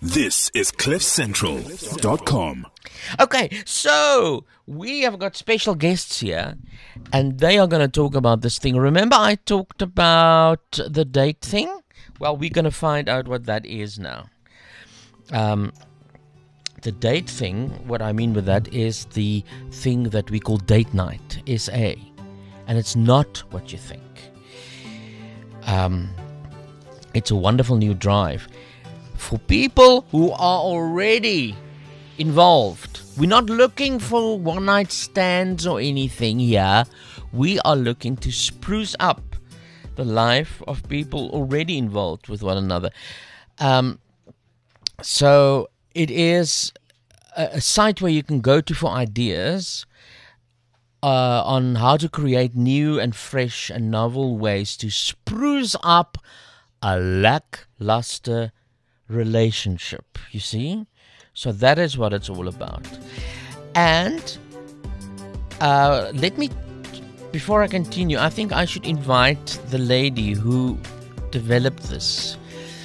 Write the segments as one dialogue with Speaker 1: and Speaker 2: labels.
Speaker 1: This is CliffCentral.com.
Speaker 2: Okay, so we have got special guests here, and they are going to talk about this thing. Remember I talked about the date thing? Well, we're going to find out what that is now. The date thing, what I mean with that is the thing that we call date night, SA. And it's not what you think. It's a wonderful new drive for people who are already involved. We're not looking for one-night stands or anything here. We are looking to spruce up the life of people already involved with one another. So it is a site where you can go to for ideas on how to create new and fresh and novel ways to spruce up a lackluster relationship, you see? So that is what it's all about. And before I continue, I think I should invite the lady who developed this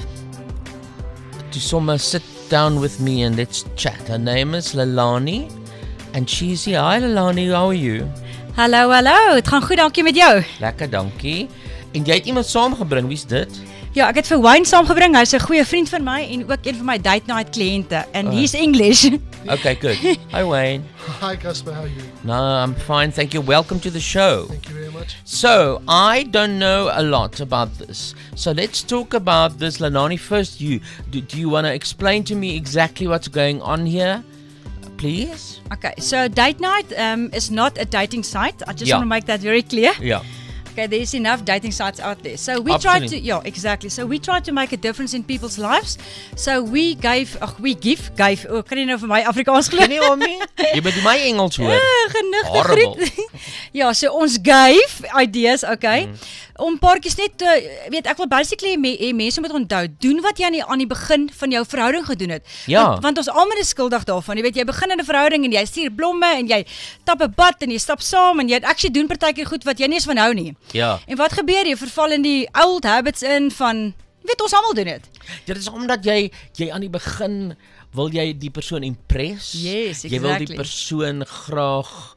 Speaker 2: to somewhere sit down with me and let's chat. Her name is Leilani and she's here. Hi Leilani, how are you?
Speaker 3: Hallo, het gaan goed, dankie met jou.
Speaker 2: Lekker, dankie. En jy het iemand saamgebring, wie's dit?
Speaker 3: Ja, ek het vir Wayne saamgebring. Hy's 'n goeie vriend van my en ook een van my date night kliënte. And he's English.
Speaker 2: Okay, good. Hi Wayne.
Speaker 4: Hi Casper, how are you?
Speaker 2: No, I'm fine, thank you. Welcome to the show.
Speaker 4: Thank you very much.
Speaker 2: So, I don't know a lot about this. So let's talk about this. Leilani, first do you want to explain to me exactly what's going on here? Please?
Speaker 3: Okay, so date night is not a dating site. I just
Speaker 2: Yeah.
Speaker 3: want to make that very clear.
Speaker 2: Yeah.
Speaker 3: Okay, there's enough dating sites out there. So we
Speaker 2: Absolutely.
Speaker 3: try to, yeah, exactly. So we try to make a difference in people's lives. So we give, kan jy nou vir my Afrikaans glo?
Speaker 2: Can you hear me? Jy moet my Engels hoor.
Speaker 3: Genigte
Speaker 2: Horrible.
Speaker 3: griet. Ja, so ons gave ideas, okay. Om paartjies net weet ek wil basically mense moet onthou, doen wat jy aan die begin van jou verhouding gedoen het.
Speaker 2: Ja.
Speaker 3: Want ons almal is skuldig daarvan. Jy weet jy begin in 'n verhouding en jy stuur blomme en jy tap 'n bad en jy stap saam en jy actually doen partykeer goed wat jy nie eens van hou nie.
Speaker 2: Ja.
Speaker 3: En wat gebeur? Jy verval in die old habits in van jy weet ons almal doen dit.
Speaker 2: Dit is omdat jy aan die begin wil jy die persoon impress.
Speaker 3: Yes,
Speaker 2: Jy wil die
Speaker 3: exactly.
Speaker 2: persoon graag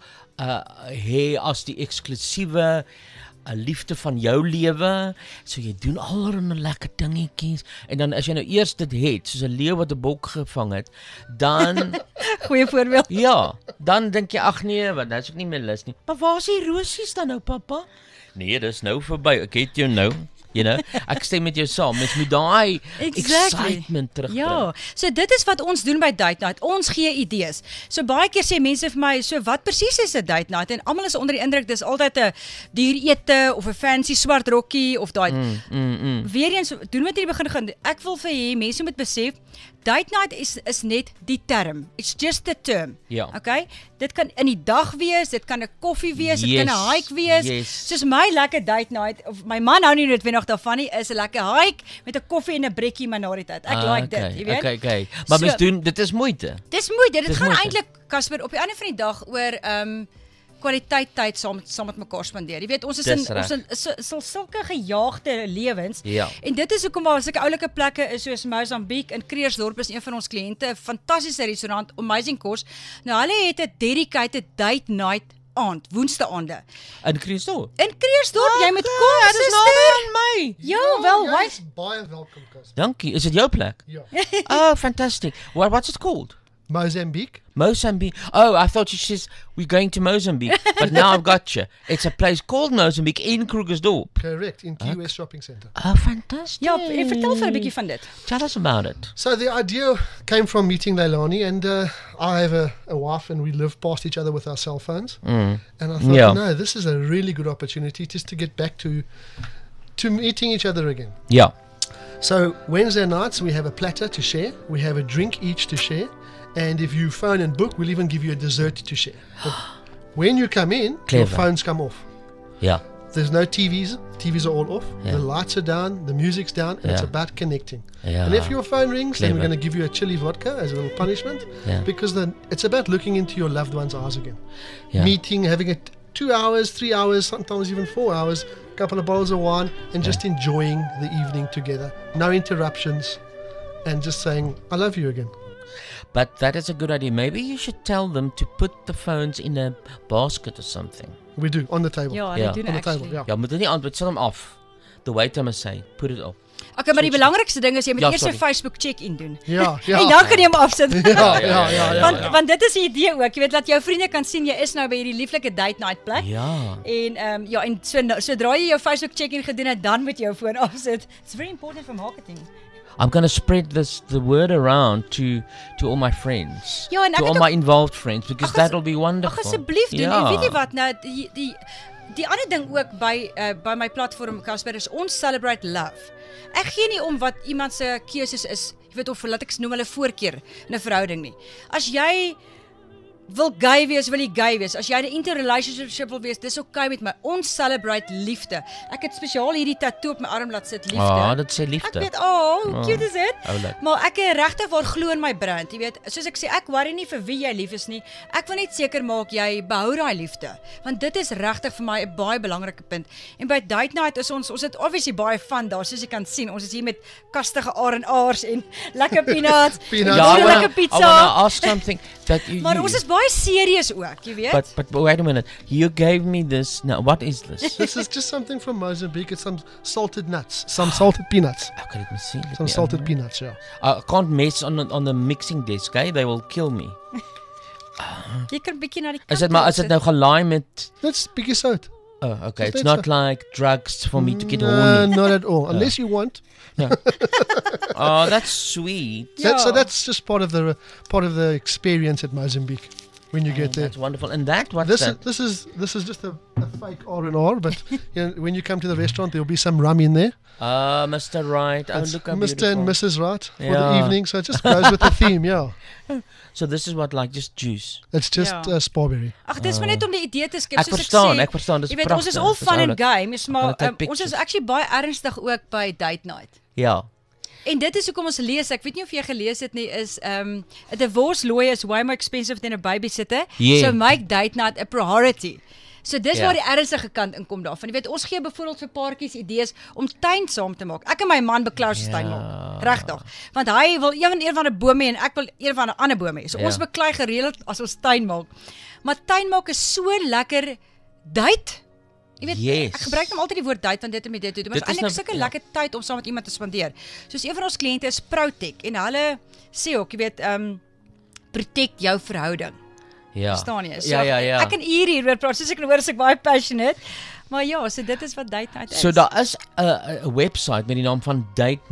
Speaker 2: hê as die eksklusiewe 'n liefde van jou lewe, so jy doen allerlei lekker dingetjies en dan as jy nou eers dit het, soos 'n leeu wat 'n bok gevang het, dan
Speaker 3: Goeie voorbeeld.
Speaker 2: ja, dan dink jy ag nee, want nou is ek nie meer lus nie. Maar waar is die rosies dan nou, pappa? Nee, dis nou verby. Ek het jou nou, you know. Ek stem met jou saam. Mens moet daai excitement terugbring.
Speaker 3: Ja, so dit is wat ons doen by date night. Ons gee idees. So baie keer sê mense vir my, so wat presies is 'n date night? En almal is onder die indruk dis altyd 'n duur ete of 'n fancy swart rokkie of daai. Weer eens doen wat jy begin gaan. Ek wil vir hê mense moet besef date night is net die term. It's just the term.
Speaker 2: Ja.
Speaker 3: Okay? Dit kan in die dag wees, dit kan 'n koffie wees, dit
Speaker 2: Yes,
Speaker 3: kan 'n hike wees.
Speaker 2: yes.
Speaker 3: Soos my lekker date night of my man hou nie noodwendig daarvan nie, is 'n lekker hike met 'n koffie en 'n brekkie maar na die tyd. Ek like dit, jy weet.
Speaker 2: Okay. Maar
Speaker 3: So-
Speaker 2: mens doen dit is moeite.
Speaker 3: Dis moeite. Dit
Speaker 2: Dis
Speaker 3: gaan
Speaker 2: moeite.
Speaker 3: eintlik Casper op die einde van die dag oor kwaliteit tyd saam met mekaar spandeer. Jy weet ons is
Speaker 2: Dis
Speaker 3: in sulke gejaagde lewens.
Speaker 2: Ja.
Speaker 3: En dit is hoekom waar sulke oulike plekke is soos Mozambique in Kreersdorp is een van ons kliënte, 'n fantastiese restaurant, amazing kos. Nou hulle het 'n dedicated date night aand, woensdaande.
Speaker 2: In Christo.
Speaker 3: In Kreersdorp, jy moet kom,
Speaker 2: dit is naby aan my.
Speaker 3: Ja, wel,
Speaker 4: Jy
Speaker 3: why?
Speaker 4: is baie welkom, Casper.
Speaker 2: Dankie. Is dit jou plek?
Speaker 4: Ja.
Speaker 2: Oh, fantastic. What's it called?
Speaker 4: Mozambique.
Speaker 2: Mozambique. Oh, I thought she says we're going to Mozambique, but now I've got you. It's a place called Mozambique in Krugersdorp.
Speaker 4: Correct, in Key West Shopping Centre.
Speaker 2: Oh, fantastic.
Speaker 3: Ja, vertel vir 'n bietjie van dit.
Speaker 2: Tell us about it.
Speaker 4: So the idea came from meeting Leilani, and I have a wife and we live past each other with our cell phones. And I thought,
Speaker 2: Yeah.
Speaker 4: no, this is a really good opportunity just to get back to meeting each other again.
Speaker 2: Yeah.
Speaker 4: So Wednesday nights we have a platter to share. We have a drink each to share. And if you phone and book, we'll even give you a dessert to share. But when you come in, your
Speaker 2: Clever.
Speaker 4: phones come off.
Speaker 2: Yeah.
Speaker 4: There's no TVs. TVs are all off.
Speaker 2: Yeah.
Speaker 4: The lights are down. The music's down. And it's
Speaker 2: Yeah.
Speaker 4: about connecting.
Speaker 2: Yeah.
Speaker 4: And if your phone rings, then we're
Speaker 2: Clever.
Speaker 4: going to give you a chili vodka as a little punishment.
Speaker 2: Yeah.
Speaker 4: Because then it's about looking into your loved one's eyes again.
Speaker 2: Yeah.
Speaker 4: Meeting, having it 2 hours, 3 hours, sometimes even 4 hours, couple of bottles of wine, and just enjoying the evening together. No interruptions. and just saying, I love you again.
Speaker 2: But that is a good idea. Maybe you should tell them to put the phones in a basket or something.
Speaker 4: We do, on the table.
Speaker 3: Ja,
Speaker 2: Ja.
Speaker 3: hulle doen
Speaker 4: On the
Speaker 3: actually.
Speaker 4: table, yeah.
Speaker 2: Ja, moet dit nie antwoord, sit hom af. The waiter must say, put it off.
Speaker 3: Okay, maar die belangrikste ding is jy moet
Speaker 2: Ja,
Speaker 3: eers 'n
Speaker 2: sorry.
Speaker 3: Facebook check-in doen.
Speaker 4: Ja,
Speaker 3: En
Speaker 4: ja.
Speaker 3: dan kan jy hom afsit.
Speaker 4: Ja.
Speaker 3: Want dit is die idee ook. Jy weet dat jou vriende kan sien jy is nou by hierdie lieflike date night plek.
Speaker 2: Ja.
Speaker 3: En en sodra jy jou Facebook check-in gedoen het, dan moet jy jou foon afsit. It's very important for marketing.
Speaker 2: I'm going to spread the word around to all my friends.
Speaker 3: Ja, en ek
Speaker 2: to
Speaker 3: het
Speaker 2: all
Speaker 3: ook-
Speaker 2: my involved friends, because
Speaker 3: Ag, as-
Speaker 2: that will be wonderful.
Speaker 3: Ag asseblief doen.
Speaker 2: Ja.
Speaker 3: En weet jy wat nou die ander ding ook by my platform Casper is ons celebrate love. Ek gee nie om wat iemand se keuses is, jy weet of laat ek noem hulle voorkeur in 'n verhouding nie. As jy wil gay wees, wil jy gay wees. As jy in 'n interrelationship wil wees, dis okay met my. Ons celebrate liefde. Ek het spesiaal hierdie tattoo op my arm laat sit, liefde.
Speaker 2: Ah, dit sê
Speaker 3: Ek
Speaker 2: liefde.
Speaker 3: weet, hoe cute is dit?
Speaker 2: oulik.
Speaker 3: Maar ek is regtig waar glo in my brand, jy weet. Soos ek sê, ek worry nie vir wie jy lief is nie. Ek wil net seker maak jy behou daai liefde, want dit is regtig vir my 'n baie belangrike punt. En by date night is ons het obviously baie fun daar, soos jy kan sien. Ons is hier met kastige R&R's en lekker peanuts.
Speaker 4: Peanuts.
Speaker 2: Ja,
Speaker 3: en
Speaker 2: I
Speaker 3: lekker
Speaker 2: wanna
Speaker 3: pizza.
Speaker 2: ask something that you,
Speaker 3: Maar ons is baie serieus ook, jy weet.
Speaker 2: but wait a minute. You gave me this. Now, what is this?
Speaker 4: This is just something from Mozambique. It's some salted nuts, some salted peanuts.
Speaker 2: Okay, let me see. Let
Speaker 4: Some
Speaker 2: me
Speaker 4: salted
Speaker 2: open it.
Speaker 4: peanuts, yeah.
Speaker 2: I can't mess on the mixing desk, eh? They will kill me.
Speaker 3: Jy kan bietjie na die
Speaker 2: Is dit maar is dit nou gelaai met
Speaker 4: That's bietjie sout.
Speaker 2: Oh, okay.
Speaker 4: Is
Speaker 2: It's
Speaker 4: dit
Speaker 2: not
Speaker 4: so?
Speaker 2: like drugs for me to get
Speaker 4: No,
Speaker 2: horny.
Speaker 4: not at all. Unless you want.
Speaker 2: Oh, that's sweet.
Speaker 3: Ja.
Speaker 4: That's just part of the experience at Mozambique when you get there.
Speaker 2: That's wonderful. And that, what's
Speaker 4: This is,
Speaker 2: that?
Speaker 4: this is just a fake R&R, but when you come to the restaurant, there'll be some rum in there.
Speaker 2: Mr. Right. Oh,
Speaker 4: It's
Speaker 2: look how
Speaker 4: Mr. and
Speaker 2: beautiful.
Speaker 4: Mrs. Right for the
Speaker 2: Yeah.
Speaker 4: evening, so it just goes with the theme, yeah.
Speaker 2: So this is what, like just juice.
Speaker 4: It's just
Speaker 3: Ja.
Speaker 4: Strawberry.
Speaker 3: Ag, dis maar net om die idee te skep,
Speaker 2: Ek
Speaker 3: soos
Speaker 2: verstaan,
Speaker 3: ek
Speaker 2: ek verstaan, dis
Speaker 3: Jy weet, ons is
Speaker 2: pragtig,
Speaker 3: all
Speaker 2: dis
Speaker 3: fun and
Speaker 2: oulik.
Speaker 3: games, maar
Speaker 2: Hulle take
Speaker 3: ons is
Speaker 2: pictures.
Speaker 3: actually baie ernstig ook by date night.
Speaker 2: Ja.
Speaker 3: En dit is hoekom ons lees. Ek weet nie of jy gelees het nie, is a divorce lawyer is way more expensive than a babysitter.
Speaker 2: Yeah.
Speaker 3: So make date night a priority. So dis
Speaker 2: Ja.
Speaker 3: waar die ernstige kant inkom daarvan. Jy weet, ons gee byvoorbeeld vir paartjies idees om tuin saam te maak. Ek en my man beklou ons tuin maak. Regtig. Want hy wil een van 'n boom hê en ek wil een van 'n ander boom hê. So
Speaker 2: Ja.
Speaker 3: ons beklei gereeld as ons tuin maak. Maar tuin maak is so lekker date. Jy weet,
Speaker 2: Yes.
Speaker 3: ek gebruik nou altyd die woord date want dit om dit te doen. Maar
Speaker 2: Dit
Speaker 3: dit
Speaker 2: is
Speaker 3: is eintlik
Speaker 2: nou-
Speaker 3: sulke
Speaker 2: ja.
Speaker 3: lekker tyd om saam met iemand te spandeer. Soos een van ons kliënte is Proutech en hulle sê ook, jy weet, protect jou verhouding.
Speaker 2: Ja.
Speaker 3: Verstaan jy?
Speaker 2: Ja.
Speaker 3: Ek kan hieroor praat, soos ek kan hoor as ek baie passionate. Maar ja, so dit is wat date night is.
Speaker 2: So daar is 'n website met die naam van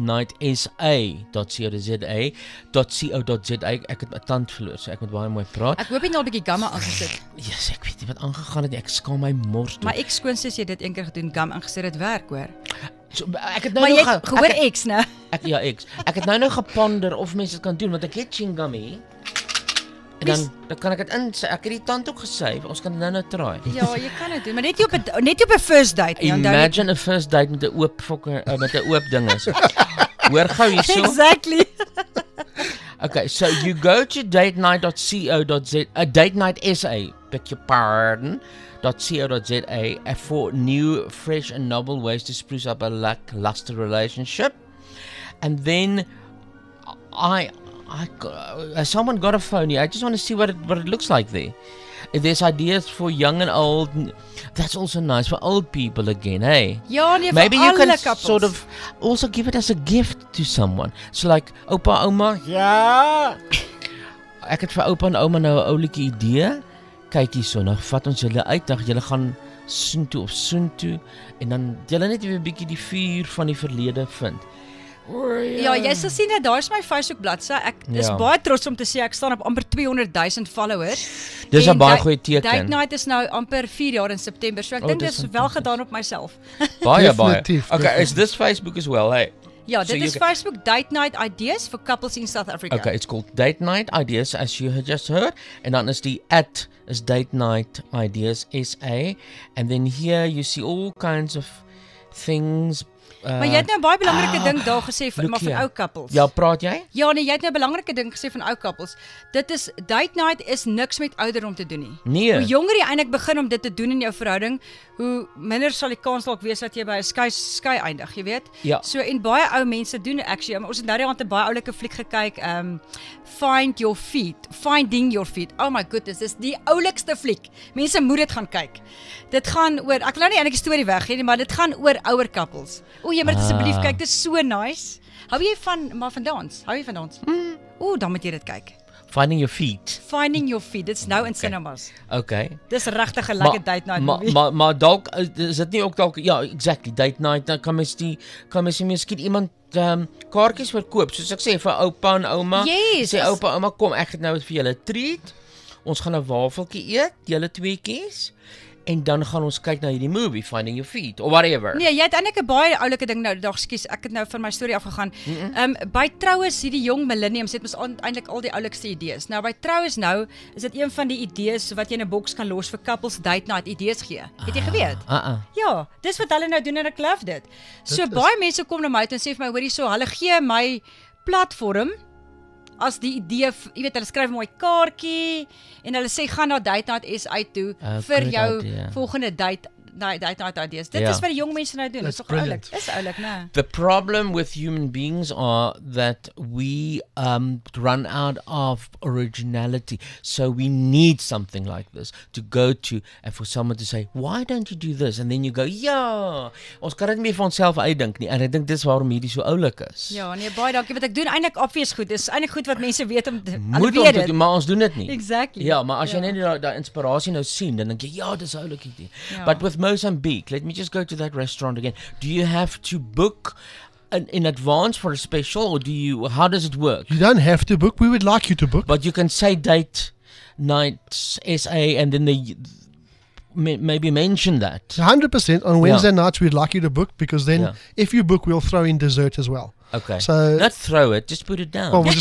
Speaker 2: datenightsa.co.za. Ek het my tand verloor, so ek moet baie mooi praat.
Speaker 3: Ek hoop jy het nou 'n bietjie gamma aangesit.
Speaker 2: Yes, ek weet nie wat aangegaan het nie. Ek skaam my mors toe.
Speaker 3: Maar ek skoonsis jy dit een keer gedoen, gam ingesit, dit werk hoor.
Speaker 2: So, ek het nou
Speaker 3: Maar jy
Speaker 2: nog
Speaker 3: het gehoor X, né?
Speaker 2: Ek het nou geponder of mense dit kan doen want ek het chewing gum hier. En dan kan ek dit in. Ek het die tand ook gesave. Ons kan dit nou try.
Speaker 3: Ja, jy kan dit doen, maar net nie op 'n first date nie. onthou net.
Speaker 2: Imagine a first date met 'n oop met 'n oop ding is. Hoor gou hierso.
Speaker 3: Exactly.
Speaker 2: Okay, so you go to datenight.co.za, datenightsa, beg your pardon, .co.za for new, fresh and novel ways to spruce up a lackluster relationship. And then someone got a phone here. I just want to see what it looks like there. If there's ideas for young and old, that's also nice for old people again, hey?
Speaker 3: Ja, nee,
Speaker 2: Maybe
Speaker 3: vir
Speaker 2: you can
Speaker 3: alle couples.
Speaker 2: sort of also give it as a gift to someone. So like, oupa, ouma, ja. Ek het vir oupa en ouma nou 'n oulike idee. Kyk hierso, nou vat ons julle uit, dan julle gaan soontoe of soontoe en dan julle net weer 'n bietjie die vuur van die verlede vind.
Speaker 3: Ja, jy sal sien dat daar's my Facebook bladsy. Ek is
Speaker 2: Ja.
Speaker 3: baie trots om te sê ek staan op amper 200,000 followers.
Speaker 2: Dis
Speaker 3: En
Speaker 2: 'n baie
Speaker 3: Date-
Speaker 2: goeie teken.
Speaker 3: Date night is nou amper 4 jaar in September. So ek dink
Speaker 2: dis
Speaker 3: dis wel gedaan op myself.
Speaker 2: Baie.
Speaker 4: Definitief,
Speaker 2: Okay, is this Facebook as well, hey?
Speaker 3: Ja,
Speaker 2: So
Speaker 3: dit
Speaker 2: you
Speaker 3: is
Speaker 2: can-
Speaker 3: Facebook Date Night Ideas for couples in South Africa.
Speaker 2: Okay, it's called Date Night Ideas, as you had just heard. And then is the @ is Date Night Ideas SA. And then here you see all kinds of things.
Speaker 3: Maar jy het nou 'n baie belangrike ding daar gesê van, maar van ou couples.
Speaker 2: Ja, praat jy?
Speaker 3: Ja, nee, jy het nou 'n belangrike ding gesê van ou couples. Dit is date night is niks met ouderdom te doen nie.
Speaker 2: Nee.
Speaker 3: Hoe jonger jy eintlik begin om dit te doen in jou verhouding, hoe minder sal die kans dalk wees dat jy by 'n skei eindig, jy weet.
Speaker 2: Ja.
Speaker 3: So en baie ou mense doen actually. Ons het nou die aand 'n baie oulike fliek gekyk, Finding Your Feet. Oh my goodness, dis die oulikste fliek. Mense moet dit gaan kyk. Dit gaan oor, ek wil nou nie eintlik 'n storie weggee nie, maar dit gaan oor ouer couples. O, jy moet dit asseblief kyk, dit is so nice. Hou jy van dans? Hou jy van dans? O, dan moet jy dit kyk.
Speaker 2: Finding Your Feet.
Speaker 3: Finding Your Feet, dit's nou in cinemas.
Speaker 2: Okay.
Speaker 3: Dis regtig 'n lekker date night movie.
Speaker 2: Maar dalk is dit nie ook dalk ja, exactly, date night, dan kan mens miskien iemand kaartjies verkoop, soos ek sê vir oupa en ouma.
Speaker 3: Yes,
Speaker 2: Sê oupa, ouma, kom, ek het nou vir julle 'n treat. Ons gaan 'n wafeltjie eet, julle tweeetjies. En dan gaan ons kyk na hierdie movie, Finding Your Feet, or whatever.
Speaker 3: Nee, jy het eintlik 'n baie oulike ding nou, ekskuus, ek het nou van my storie afgegaan. By troues, hierdie jong millenniums het mos eintlik al die oulikste idees. Nou by troues nou, is dit een van die idees wat jy in 'n boks kan los vir couples date night idees gee. Het jy geweet? Ja, dis wat hulle nou doen en ek love dit. So baie mense kom na my toe en sê vir my, hoorie, so hulle gee my platform as die idee, jy weet, hulle skryf 'n mooi kaartjie en hulle sê gaan na Date Night SA toe vir jou volgende date night ideas. Dit is wat die jong mense nou doen. Dis tog oulik. Dis oulik, né?
Speaker 2: The problem with human beings are that we run out of originality. So we need something like this to go to and for someone to say, why don't you do this? And then you go, ja, ons kan dit nie meer vir onsself uitdink nie. En ek dink dis waarom hierdie so oulik is.
Speaker 3: Ja, nee, baie dankie. Wat ek doen eintlik obvious goed. Dis eintlik goed wat mense weet om
Speaker 2: moet om te doen, maar ons doen dit nie.
Speaker 3: Exactly.
Speaker 2: Ja, maar as jy net daai inspirasie nou sien, dan dink jy, ja, dis 'n oulike idee. But with Mozambique, let me just go to that restaurant again. Do you have to book in advance for a special, or how does it work?
Speaker 4: You don't have to book. We would like you to book.
Speaker 2: But you can say Date Night SA and then they maybe mention that.
Speaker 4: 100% on Wednesday nights we'd like you to book, because then if you book we'll throw in dessert as well.
Speaker 2: Okay.
Speaker 4: So
Speaker 2: not throw it, just put it down.
Speaker 4: Well,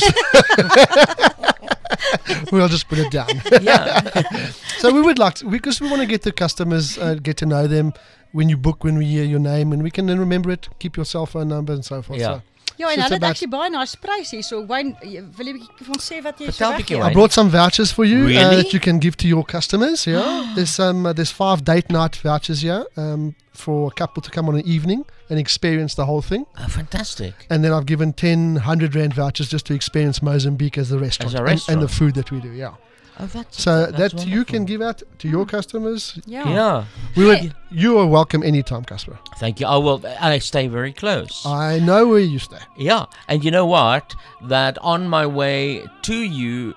Speaker 4: we'll just put it down.
Speaker 2: Yeah.
Speaker 4: So we would like to, because we want to get the customers, get to know them when you book, when we hear your name, and we can then remember it, keep your cell phone number and so forth.
Speaker 2: Yeah.
Speaker 4: So,
Speaker 3: ja, en hulle het actually baie nice pryse hier. So, Wayne, wil jy vir ons sê wat jy
Speaker 2: Vertel
Speaker 3: so
Speaker 2: bietjie,
Speaker 3: weggee?
Speaker 2: Wayne.
Speaker 4: I brought some vouchers for you that you can give to your customers. Yeah, there's 5 date night vouchers here for a couple to come on an evening and experience the whole thing.
Speaker 2: Oh, fantastic.
Speaker 4: And then I've given 100 Rand vouchers just to experience Mozambique as the restaurant,
Speaker 2: As a restaurant.
Speaker 4: And the food that we do. Yeah.
Speaker 2: Oh, that's
Speaker 4: That
Speaker 2: wonderful.
Speaker 4: you can give out to your customers.
Speaker 3: Ja.
Speaker 2: Yeah.
Speaker 4: You are welcome anytime, Casper.
Speaker 2: Thank you. I will. I stay very close.
Speaker 4: I know where you stay.
Speaker 2: Yeah, and you know what? That on my way to you,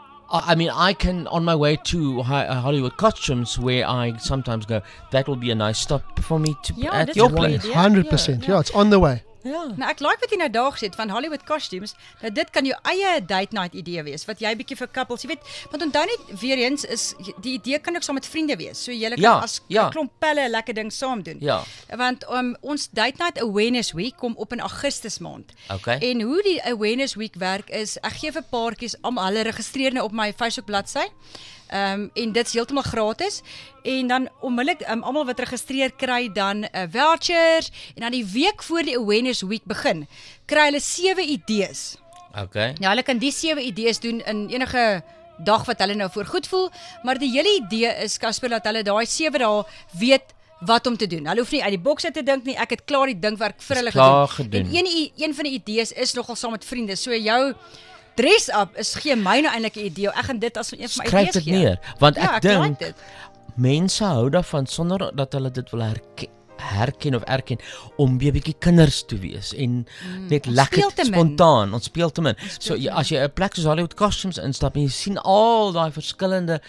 Speaker 2: I mean, I can on my way to Hollywood Costumes, where I sometimes go. That will be a nice stop for me to
Speaker 3: Ja,
Speaker 2: at
Speaker 3: dit
Speaker 2: your
Speaker 3: is 'n goeie
Speaker 2: place.
Speaker 3: idee.
Speaker 4: 100%. Yeah, it's on the way.
Speaker 2: Ja.
Speaker 3: Nou ek like wat jy nou daar gesê het van Hollywood Costumes. Nou dit kan jou eie date night idee wees wat jy bietjie vir couples, jy weet, want onthou net weer eens is die idee kan ook saam met vriende wees. So julle kan as 'n klomp pelle 'n lekker ding saam doen.
Speaker 2: Ja.
Speaker 3: Want ons Date Night Awareness Week kom op in Augustus maand.
Speaker 2: Okay.
Speaker 3: En hoe die Awareness Week werk is ek gee vir paartjies hulle registreer nou op my Facebook bladsy. En dit is heeltemal gratis en dan onmiddellik almal wat registreer kry dan 'n voucher en dan die week voor die Awareness Week begin kry hulle 7 idees.
Speaker 2: Okay.
Speaker 3: Ja, hulle kan die 7 idees doen in enige dag wat hulle nou voor goed voel, maar die hele idee is Casper dat hulle daai 7 dae weet wat om te doen. Hulle hoef nie uit die boks uit te dink nie. Ek het klaar die dinkwerk vir hulle gedoen. En een van die idees is nogal saam met vriende. So jou dress up is gee my nou eintlik 'n idee. Ek gaan dit as een van my idees gee.
Speaker 2: Skryf dit neer, want
Speaker 3: ja,
Speaker 2: ek dink mense hou daarvan sonder dat hulle dit wil herken of erken om weer 'n bietjie kinders te wees en net lekker spontaan. Ons speel te min. So as jy 'n plek soos Hollywood Costumes instap en jy sien al daai verskillende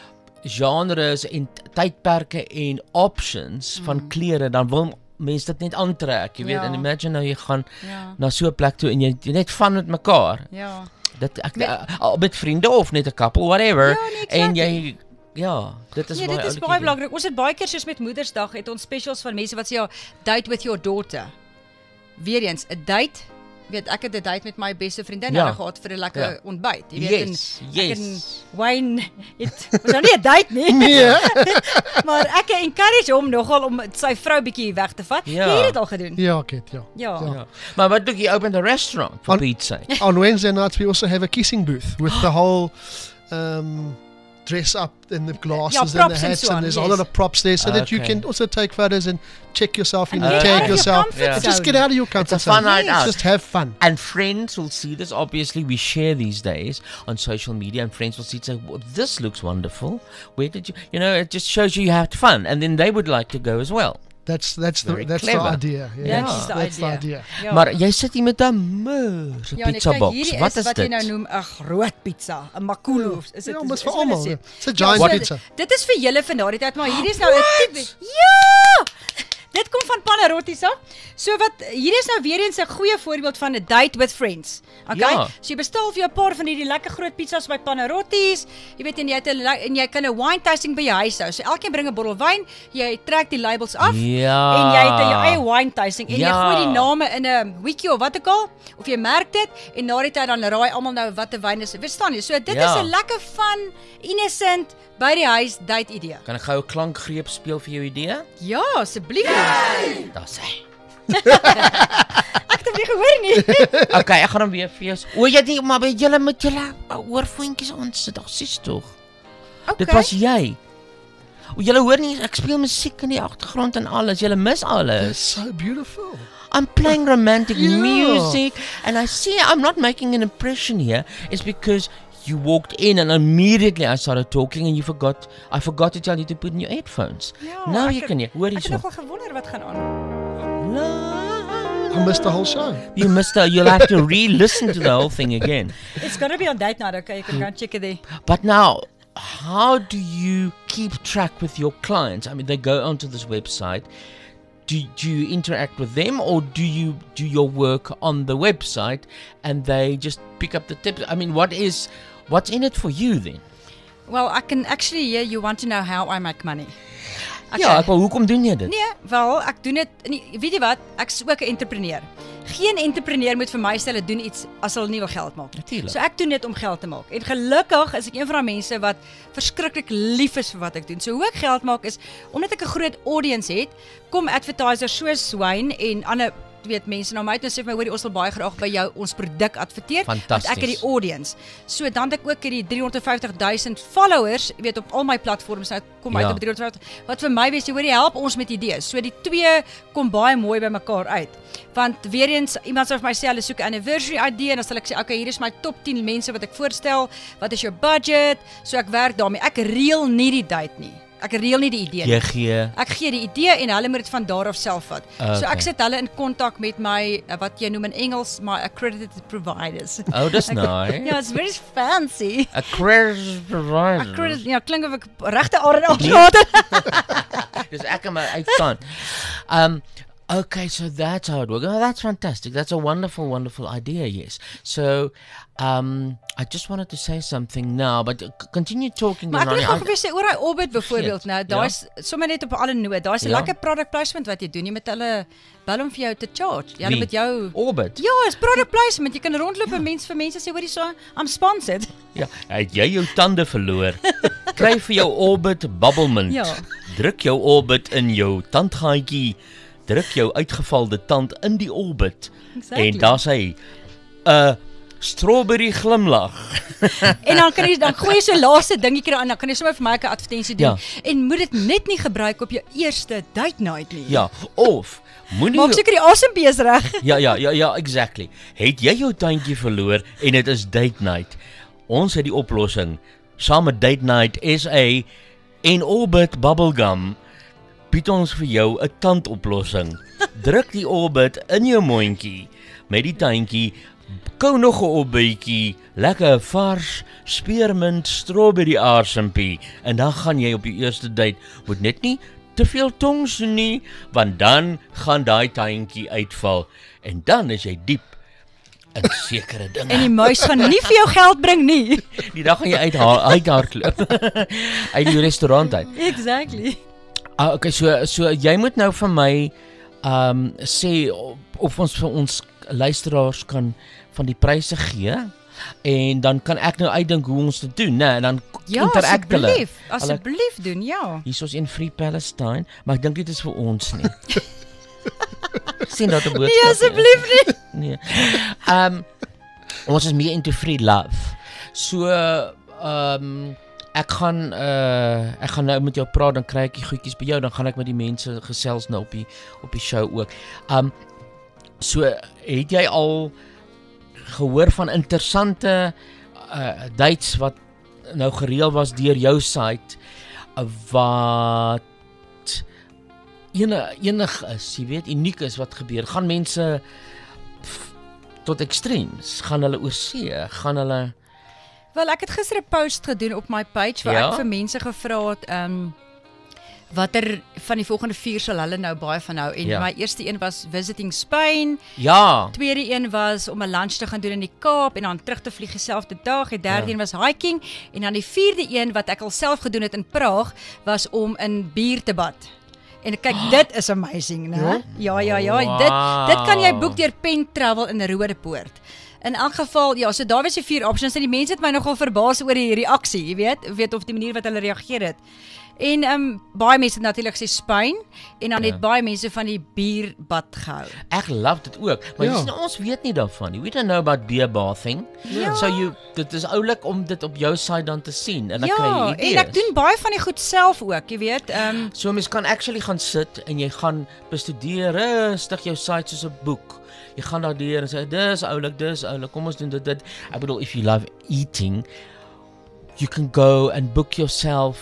Speaker 2: genres en tydperke en options van klere, dan wil mense dit net aantrek, jy weet. En imagine nou jy gaan na so 'n plek toe en jy net van met mekaar.
Speaker 3: Ja.
Speaker 2: Dit met vriende of net 'n couple, whatever.
Speaker 3: Ja, nee, exactly.
Speaker 2: En jy dit is
Speaker 3: dit is baie belangrik. Ons het baie keer soos met Moedersdag het ons specials van mense wat sê ja, date with your daughter. Weereens 'n date weet ek het 'n date met my beste vriendin
Speaker 2: Ja.
Speaker 3: gehad vir 'n lekker
Speaker 2: Ja.
Speaker 3: ontbyt. Jy weet
Speaker 2: Yes,
Speaker 3: ek en
Speaker 2: yes.
Speaker 3: Wayne het was nou nie 'n date nie.
Speaker 4: Nee.
Speaker 3: Maar ek encourage hom nogal om sy vrou bietjie weg te vat.
Speaker 2: Ja.
Speaker 3: Jy het dit al gedoen.
Speaker 4: Yeah, okay, yeah.
Speaker 3: Ja.
Speaker 2: Ja. Maar wat doe jy opened a restaurant for
Speaker 4: On-
Speaker 2: Pete's sake?
Speaker 4: On Wednesday nights, we also have a kissing booth with the whole dress up and the glasses and the
Speaker 3: props and
Speaker 4: hats,
Speaker 3: so
Speaker 4: and
Speaker 3: on,
Speaker 4: there's a lot
Speaker 3: yes.
Speaker 4: of props there so that you
Speaker 2: Okay.
Speaker 4: can also take photos and check yourself in
Speaker 3: And
Speaker 4: and
Speaker 3: get out
Speaker 4: tag
Speaker 3: of your
Speaker 4: yourself.
Speaker 3: comfort
Speaker 2: Yeah.
Speaker 4: Just
Speaker 3: zone.
Speaker 4: get out of your comfort
Speaker 2: It's a fun
Speaker 4: zone.
Speaker 2: night out.
Speaker 4: Just have fun.
Speaker 2: And friends will see this. Obviously, we share these days on social media, and friends will see it and say, well, "This looks wonderful. Where did you? You know, it just shows you had fun, and then they would like to go as well."
Speaker 4: That's
Speaker 2: Very
Speaker 4: the
Speaker 2: clever.
Speaker 4: idea. Yeah.
Speaker 3: That is the
Speaker 4: That's the
Speaker 3: idea.
Speaker 4: idea.
Speaker 3: Ja.
Speaker 2: Maar jy sit hier met 'n mur
Speaker 3: Ja, nee,
Speaker 2: pizza
Speaker 3: kyk,
Speaker 2: box.
Speaker 3: hierdie
Speaker 2: Wat is
Speaker 3: wat jy
Speaker 2: dit?
Speaker 3: nou noem 'n groot pizza, 'n makulu. Is dit?
Speaker 4: Ja, maar
Speaker 3: is
Speaker 4: vir
Speaker 3: wat dit
Speaker 4: almal.
Speaker 3: is.
Speaker 4: It's a giant
Speaker 3: so,
Speaker 4: pizza.
Speaker 3: Dit is vir julle van daardie tyd, maar hierdie is nou 'n tipe. Ja! Dit kom van Panarottis af. So wat hierdie is nou weer eens 'n goeie voorbeeld van 'n date with friends. Okay?
Speaker 2: Ja.
Speaker 3: So jy bestel vir jou 'n paar van hierdie lekker groot pizzas by Panarottis. Jy weet en jy kan 'n wine tasting by jou huis hou. So elkeen bring 'n bottel wyn, jy trek die labels af
Speaker 2: Ja.
Speaker 3: en jy het jou eie wine tasting en jy
Speaker 2: Ja.
Speaker 3: gooi die name in 'n wiki of wat ook al of jy merk dit en na die tyd dan raai almal nou wat 'n wyn is. Verstaan jy? So dit
Speaker 2: Ja.
Speaker 3: is 'n lekker fun, innocent by die huis date idee.
Speaker 2: Kan ek gou 'n klankgreep speel vir jou idee?
Speaker 3: Ja, asseblief.
Speaker 2: Daar's hy.
Speaker 3: Ek het hom nie gehoor nie.
Speaker 2: Okay, ek gaan hom weer vir jou. O, jy dink maar by julle met julle oorvoetjies ons sit daar sies tog. Dit was jy. O, julle hoor nie ek speel musiek in die agtergrond en alles. Julle mis
Speaker 4: It's
Speaker 2: alles.
Speaker 4: so beautiful.
Speaker 2: I'm playing romantic
Speaker 4: Yeah.
Speaker 2: music and I see I'm not making an impression here. It's because you walked in and immediately I started talking and I forgot to tell you to put in your headphones. Nou jy kan nie hoor
Speaker 3: Ek het
Speaker 2: hierso.
Speaker 3: nogal gewonder wat gaan aan.
Speaker 4: I missed the whole show.
Speaker 2: You'll have to re-listen to the whole thing again.
Speaker 3: It's going to be on date night, okay? You can go and check it there.
Speaker 2: But now, how do you keep track with your clients? I mean, they go onto this website. Do you interact with them or do you do your work on the website and they just pick up the tips? I mean, what's in it for you then?
Speaker 3: Well, I can actually hear you want to know how I make money. Okay.
Speaker 2: Ja, ek wou hoekom doen jy dit?
Speaker 3: Nee, wel, ek doen dit weet jy wat? Ek's ook 'n entrepreneur. Geen entrepreneur moet vir my sê hulle doen iets as hulle nie wil geld maak.
Speaker 2: Natuurlijk.
Speaker 3: So ek doen dit om geld te maak. En gelukkig is ek een van daai mense wat verskriklik lief is vir wat ek doen. So hoe ek geld maak is omdat ek 'n groot audience het, kom advertisers soos Wayne en ander weet mense na my toe sê vir my hoorie ons wil baie graag by jou ons produk adverteer want ek het die audience. So dan het ek ook hierdie 350,000 followers, weet op al my platforms nou kom uit op 350 wat vir my wees jy hoorie help ons met idees. So die twee kom baie mooi by mekaar uit. Want weer eens iemand sê vir my sê hulle soek 'n anniversary idee en dan sal ek sê okay hier is my top 10 mense wat ek voorstel. Wat is jou budget? So ek werk daarmee. Ek reël nie die date nie. Ek reël nie die idee nie. Ek gee die idee en hulle moet dit van daar af self vat.
Speaker 2: Okay.
Speaker 3: So ek sit hulle in kontak met my wat jy noem in Engels my accredited providers.
Speaker 2: Oh, that's nice.
Speaker 3: Ja, it's very fancy.
Speaker 2: Accredited provider.
Speaker 3: Accredited, ja, klink of ek regte aard afgehad het.
Speaker 2: Dis ek maar uitstaan. Okay, so that's how it works. Oh, that's fantastic. That's a wonderful, wonderful idea, yes. So, I just wanted to say something now, but continue talking.
Speaker 3: Maar ek wil net gou sê oor daai Orbit byvoorbeeld nou, daar's sommer net op 'n ander noot. Daar's 'n lekker product placement wat jy doen. Jy met hulle bel om vir jou te charge. Hulle met jou
Speaker 2: Orbit.
Speaker 3: Ja, is product placement. Jy kan rondloop en vir mense sê hoorie so, I'm sponsored.
Speaker 2: Ja, het jy jou tande verloor? Kry vir jou Orbit bubblemint.
Speaker 3: Ja.
Speaker 2: Druk jou Orbit in jou tandgaatjie. Druk jou uitgevalde tand in die Orbit.
Speaker 3: Exactly.
Speaker 2: En daar's hy. Strawberry glimlag.
Speaker 3: En dan gooi jy so laaste dingetjie aan, dan kan jy sommer vir my 'n advertensie doen.
Speaker 2: Ja.
Speaker 3: En moet dit net nie gebruik op jou eerste date night nie.
Speaker 2: Ja, of moenie
Speaker 3: Maak seker die asembees reg.
Speaker 2: Ja, exactly. Het jy jou tandjie verloor en dit is date night? Ons het die oplossing. Saam met Date Night SA en Orbit Bubblegum bied ons vir jou 'n tandoplossing. Druk die Orbit in jou mondjie met die tandjie. Kou nog 'n opbytjie, lekker vars spearmint strawberry asempie en dan gaan jy op die eerste date. Moet net nie te veel tongs nie, want dan gaan daai tandjie uitval en dan is jy diep in sekere dinge.
Speaker 3: En die muis gaan nie vir jou geld bring nie.
Speaker 2: Die dag gaan jy uithardloop uit die restaurant uit.
Speaker 3: Exactly.
Speaker 2: Okay, so jy moet nou vir my sê of ons vir ons luisteraars kan van die pryse gee en dan kan ek nou uitdink hoe ons dit doen, né? En dan
Speaker 3: Ja,
Speaker 2: interact hulle.
Speaker 3: asseblief doen, ja.
Speaker 2: Hier is in Free Palestine, maar ek dink dit is vir ons nie. Sien dat 'n boodskap.
Speaker 3: Nee, asseblief nie.
Speaker 2: Nee. Ons is meer into free love. So ek gaan nou met jou praat, dan kry ek die goedjies by jou, dan gaan ek met die mense gesels nou op die show ook. So het jy al gehoor van interessante dates wat nou gereël was deur jou site wat enig is, jy weet, uniek is wat gebeur. Gaan mense tot extremes, gaan hulle oor see, gaan hulle
Speaker 3: Wel, ek het gister 'n post gedoen op my page waar
Speaker 2: Ja?
Speaker 3: ek vir mense gevra het watter van die volgende 4 sal hulle nou baie van hou. En
Speaker 2: Ja.
Speaker 3: my eerste een was visiting Spain,
Speaker 2: ja,
Speaker 3: tweede een was om 'n lunch te gaan doen in die Kaap en dan terug te vlieg dieselfde dag. Die derde een was hiking en dan die vierde een wat ek al self gedoen het in Praag was om in bier te bad. En kyk, dit is amazing, né? Ja.
Speaker 2: Wow.
Speaker 3: Dit kan jy boek deur Pen Travel in Rodepoort. In elk geval, ja, so daar was die 4 options en die mense het my nogal verbaas oor die reaksie, jy weet of die manier wat hulle reageer het. En baie mense het natuurlik sê Spanje en dan het baie mense van die bierbad gehou.
Speaker 2: ek love dit ook, maar
Speaker 4: Ja.
Speaker 2: ons weet nie daarvan nie. We don't know about beer bathing. So dit is oulik om dit op jou site dan te sien en dan kry
Speaker 3: Ja,
Speaker 2: jy
Speaker 3: en
Speaker 2: idees.
Speaker 3: ek doen baie van die goed self ook, jy weet.
Speaker 2: So mens kan actually gaan sit en jy gaan bestudeer rustig jou site soos 'n boek. Jy gaan daar deur en sê dis oulik, kom ons doen dit. Ek bedoel, if you love eating, you can go and book yourself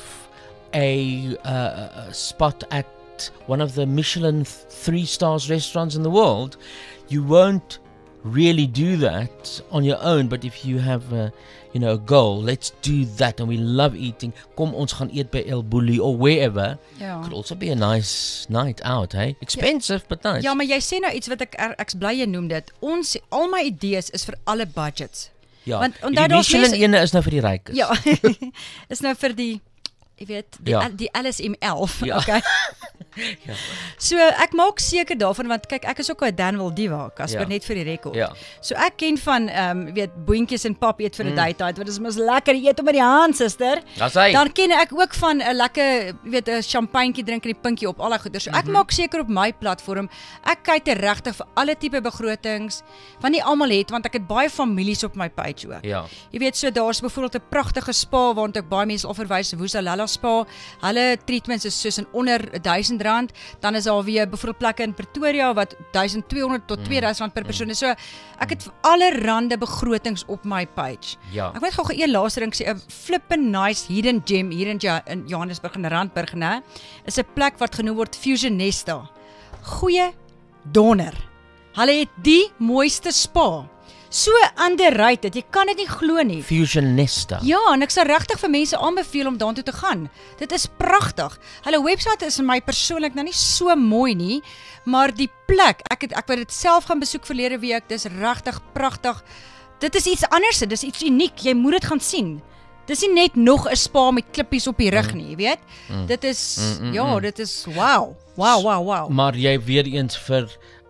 Speaker 2: a spot at one of the Michelin 3 stars restaurants in the world. You won't really do that on your own, but if you have a goal, let's do that. And we love eating. Kom ons gaan eet by El Bulli or wherever.
Speaker 3: Ja.
Speaker 2: Could also be a nice night out, hey? Expensive, but nice.
Speaker 3: Ja, maar jy sê nou iets wat ek's bly jy noem dit. Al my idees is vir alle budgets.
Speaker 2: Ja.
Speaker 3: want
Speaker 2: Die
Speaker 3: onthou daar's
Speaker 2: Michelin
Speaker 3: mense-
Speaker 2: ene is nou vir die rykes.
Speaker 3: Ja. Is nou vir die jy weet, die LSM 11,
Speaker 2: Ja.
Speaker 3: okay.
Speaker 2: Ja.
Speaker 3: So ek maak seker daarvan want kyk ek is ook 'n Danwil diva, Casper,
Speaker 2: Ja.
Speaker 3: net vir die rekord.
Speaker 2: Ja.
Speaker 3: So ek ken van weet boontjies en pap eet vir 'n date night, want dit is mos lekker eet om met die hand, suster.
Speaker 2: Dis hy.
Speaker 3: Dan ken ek ook van 'n lekker, weet 'n champagnetjie drink en die pinkie op, al daai goeie. So ek maak seker op my platform, ek kyk regtig vir alle tipe begrotings, want nie almal het, want ek het baie families op my page ook.
Speaker 2: Ja.
Speaker 3: Jy weet, so daar's byvoorbeeld 'n pragtige spa waarna ek baie mense al verwys, Woesalala Spa. Hulle treatments is soos in onder R1000. Dan is daar weer byvoorbeeld plekke in Pretoria wat R1200 tot R2000 per persoon is. So ek het allerhande begrotings op my page.
Speaker 2: Ja.
Speaker 3: Ek weet gou een laaste ding sê, 'n flippin nice hidden gem hier in Johannesburg in Randburg, né? Is 'n plek wat genoem word Fusionesta. Goeie donder. Hulle het die mooiste spa. So underrated, jy kan dit nie glo nie.
Speaker 2: Fusionista.
Speaker 3: Ja, en ek sal regtig vir mense aanbeveel om daartoe te gaan. Dit is pragtig. Hulle webwerf is in my persoonlik nou nie so mooi nie, maar die plek, ek wou dit self gaan besoek verlede week, dis regtig pragtig. Dit is iets anders, dit is iets uniek. Jy moet dit gaan sien. Dis nie net nog 'n spa met klippies op die rug nie, jy weet. Dit is dit is wow. Wow.
Speaker 2: Maar jy weer eens vir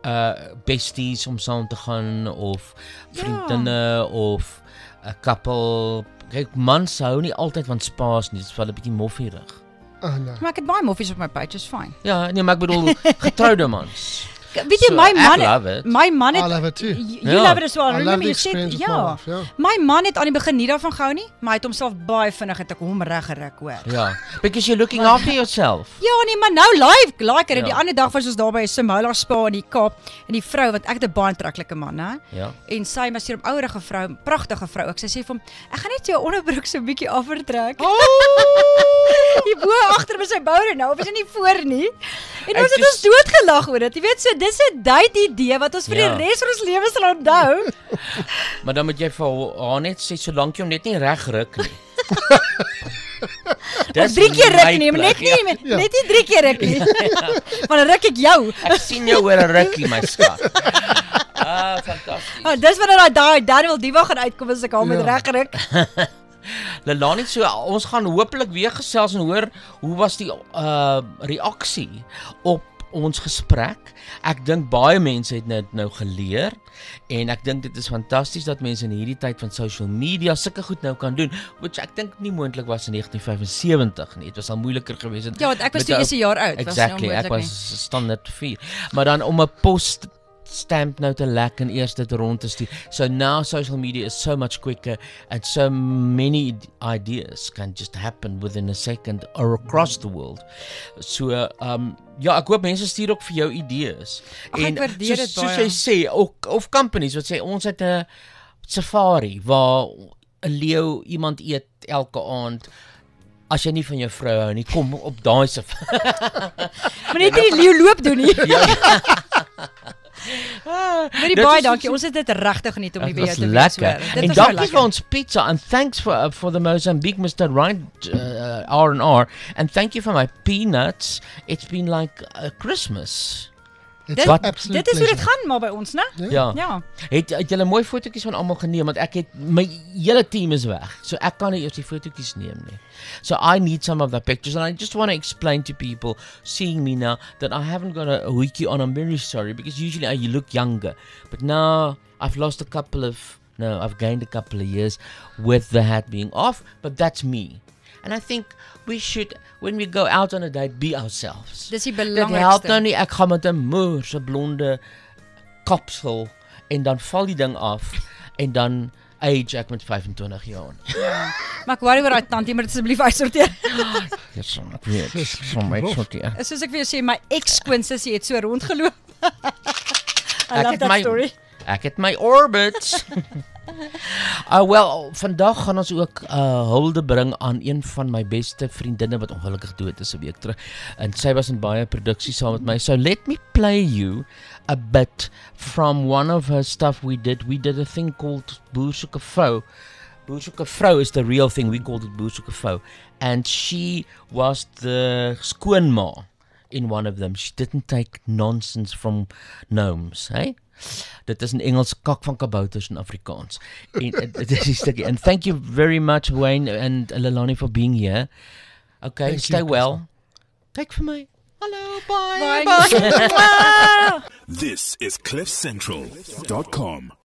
Speaker 2: besties om saam te gaan of vriendinne of 'n couple. Kyk, mans hou nie altyd van spa's nie, dit is wel 'n bietjie moffierig.
Speaker 4: Oh, no.
Speaker 3: Maar ek het baie moffies op my page, is fyn.
Speaker 2: Ja, nee, maar ek bedoel getroude mans.
Speaker 3: Weet jy,
Speaker 2: So,
Speaker 3: my
Speaker 2: ek
Speaker 3: man,
Speaker 2: love it.
Speaker 3: my man
Speaker 4: I
Speaker 3: het
Speaker 4: love it too.
Speaker 3: You
Speaker 2: Ja.
Speaker 3: love it as well.
Speaker 4: I love
Speaker 3: Remember
Speaker 4: the
Speaker 3: you said,
Speaker 4: experience of my
Speaker 3: ja.
Speaker 4: life, ja.
Speaker 3: My man het aan die begin nie daarvan gehou nie, maar hy het homself baie vinnig het ek hom reg geruk, hoor.
Speaker 2: Ja, because you're looking after yourself.
Speaker 3: Ja, nee, maar nou like en
Speaker 2: Ja.
Speaker 3: die ander dag was ons daar by 'n Simola Spa in die Kaap en die vrou wat ek het 'n baie aantreklike man, hè.
Speaker 2: Ja.
Speaker 3: En sy was hier 'n ouerige vrou, pragtige vrou. Ek sê vir hom, ek gaan net jou onderbroek so 'n bietjie aftrek. Die bo agter by sy boude nou, of is dit nie voor nie? En ons het ons doodgelag oor dit. Jy weet, so dis 'n date idee wat ons vir
Speaker 2: Ja.
Speaker 3: die res van ons lewe sal onthou.
Speaker 2: Maar dan moet jy vir haar net sê solank jy hom net nie reg ruk nie.
Speaker 3: Of 3 keer ruk
Speaker 2: my
Speaker 3: nie, maar net
Speaker 2: plek, ja.
Speaker 3: nie, net nie 3 keer ruk nie. Maar dan ruk ek jou.
Speaker 2: Ek sien jou oor 'n rukkie, my skat. Fantasties.
Speaker 3: Dis wanneer daai Daniel Diva gaan uitkom as ek haar met
Speaker 4: Ja.
Speaker 3: reg ruk.
Speaker 2: Lelani, so ons gaan hopelik weer gesels en hoor hoe was die reaksie op ons gesprek. Ek dink baie mense het dit nou geleer en ek dink dit is fantasties dat mense in hierdie tyd van social media sulke goed nou kan doen, which ek dink nie moontlik was in 1975 nie. Dit was al moeiliker geweest.
Speaker 3: Ja, want ek was toe eers 'n jaar oud.
Speaker 2: Exactly, ek was standaard 4. Maar dan om 'n post stamp nou te lek en eers dit rond te stuur. So now social media is so much quicker and so many ideas can just happen within a second or across the world. So ja, ek hoop mense stuur ook vir jou idees.
Speaker 3: Ag, ek waardeer dit
Speaker 2: soos
Speaker 3: baie.
Speaker 2: jy sê, of companies wat sê ons het 'n safari waar 'n leeu iemand eet elke aand. As jy nie van jou vrou hou nie, kom op daai safari.
Speaker 3: Maar net nie die leeu loop doen nie. Baie baie dankie. Ons het dit regtig geniet om die weer te wees.
Speaker 2: En dankie vir ons pizza and thanks for the Mozambique Mr. Right R&R and thank you for my peanuts. It's been like Christmas.
Speaker 4: It's
Speaker 3: Dit,
Speaker 4: an absolute
Speaker 3: dit is hoe dit
Speaker 4: pleasure.
Speaker 3: gaan maar by ons, né?
Speaker 2: Ja.
Speaker 3: Ja.
Speaker 2: Het julle mooi fotootjies van almal geneem want ek het my hele team is weg. So ek kan nie eers die fotootjies neem nie. So I need some of the pictures and I just want to explain to people seeing me now that I haven't got a hoodie on. I'm very sorry because usually you look younger. But now I've gained a couple of years with the hat being off, but that's me. And I think we should, when we go out on a date, be ourselves.
Speaker 3: Dis die
Speaker 2: Dit
Speaker 3: belangrikste.
Speaker 2: help nou nie, ek gaan met 'n moer se blonde kapsel en dan val die ding af en dan age ek met 25 jaar.
Speaker 3: Maar ek worry oor daai tantie, maar dit asseblief uitsorteer.
Speaker 2: Dis ek weet. Sommige sorteer.
Speaker 3: Soos ek vir jou sê, my ex-skoonsussie het so rondgeloop. I
Speaker 2: Ek
Speaker 3: love
Speaker 2: het
Speaker 3: that story.
Speaker 2: Ek het my orbits. Wel, vandag gaan ons ook hulde bring aan een van my beste vriendinne wat ongelukkig dood is 'n week terug. En sy was in baie produksies saam met my. So let me play you a bit from one of her stuff we did. We did a thing called Boer soek 'n vrou. Boer soek 'n vrou is the real thing. We called it Boer soek 'n vrou. And she was the skoonma in one of them. She didn't take nonsense from gnomes, hey? Dit is in Engels kak van kabouters in Afrikaans. En dit is die stukkie. And thank you very much Wayne and Lelani for being here. Okay,
Speaker 4: Thank
Speaker 2: stay
Speaker 4: you,
Speaker 2: well. Kyk vir my. Hallo, bye.
Speaker 3: Bye.
Speaker 1: This is CliffCentral.com.